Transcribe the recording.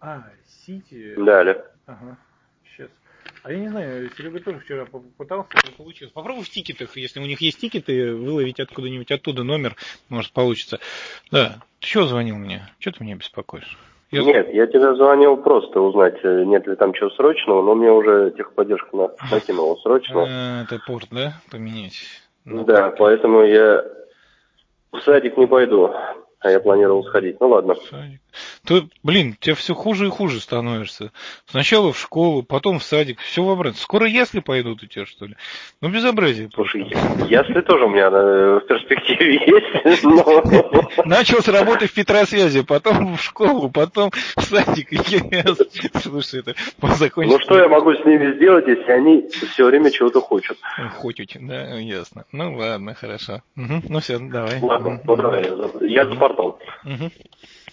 Сити. Да, Олег. Ага. Сейчас. А я не знаю, Серега тоже вчера попытался, не получилось. Попробуй в тикетах, если у них есть тикеты, выловить откуда-нибудь оттуда номер, может получится. Да. Ты чего звонил мне? Чего ты меня беспокоишь? Нет, я тебе звонил просто узнать, нет ли там чего срочного, но мне уже техподдержка накинула срочно. Это порт, да? Поменять. Да, поэтому я в садик не пойду, а я планировал сходить. Ну ладно. Садик. Ты, тебе все хуже и хуже становишься. Сначала в школу, потом в садик, все в обратно. Скоро ясли пойдут у тебя, что ли? Ну, безобразие. Слушай, ясли тоже у меня в перспективе есть, но... Начал с работы в Петросвязи, потом в школу, потом в садик. Слушай, это закончится. Ну, что я могу с ними сделать, если они все время чего-то хотят? Хотят, да, ясно. Ну, ладно, хорошо. Ну, все, давай. Ладно, ну давай, я за портал.